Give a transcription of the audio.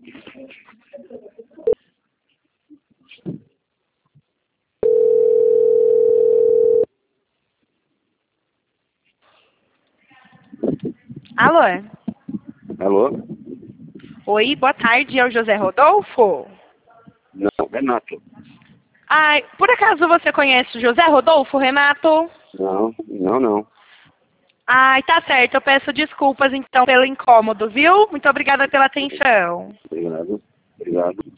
Alô? Alô? Oi, boa tarde, é o José Rodolfo? Não, Renato. Ai, por acaso você conhece o José Rodolfo, Renato? Não. Ai, tá certo, eu peço desculpas então pelo incômodo, viu? Muito obrigada pela atenção. Obrigado.